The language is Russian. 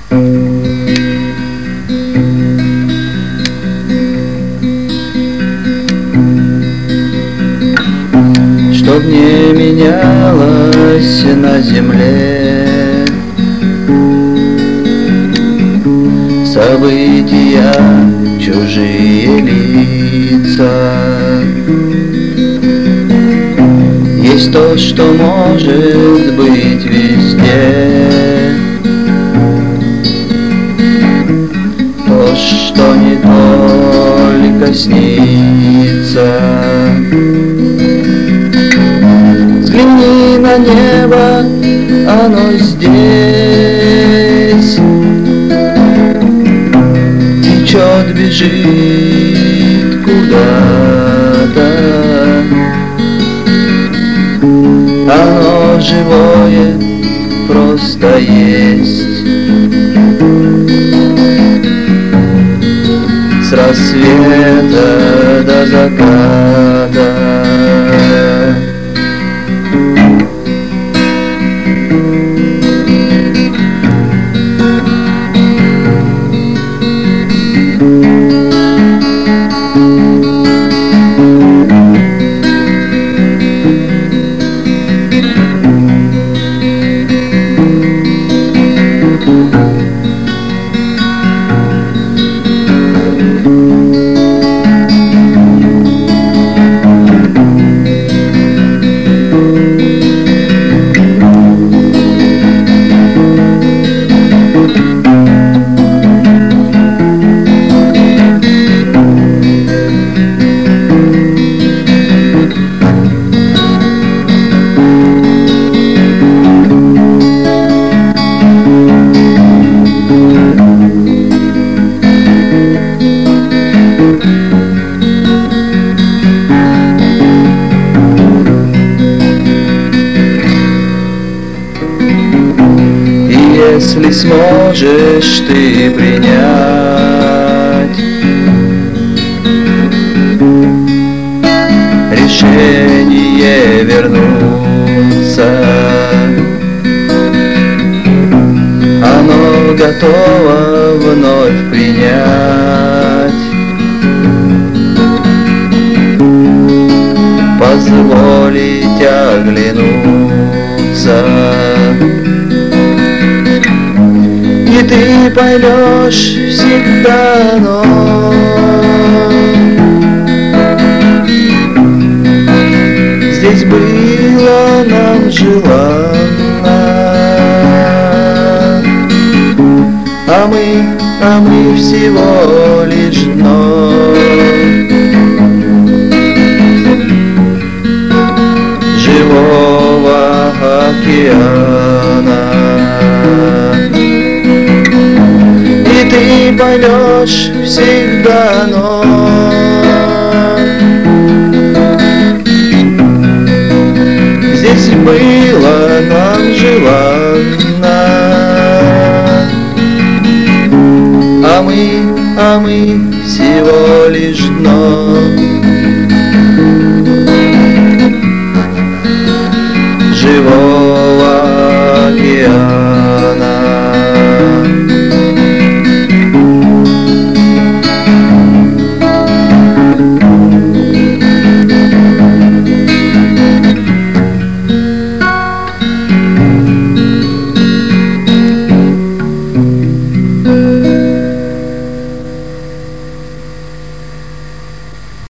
Чтоб не менялось на земле события, чужие лица. Есть то, что может быть везде, то, что не только снится. Взгляни на небо, оно здесь течет, бежит куда-то. Оно живое, просто есть. С рассвета до заката. Если сможешь ты принять решение вернуться, оно готово вновь принять. Позволить оглянуться, и ты поймешь всегда, но здесь было нам желанно, а мы всего лишь дно живого океана. Ты поймешь всегда, но здесь было нам желанно, а мы всего лишь дно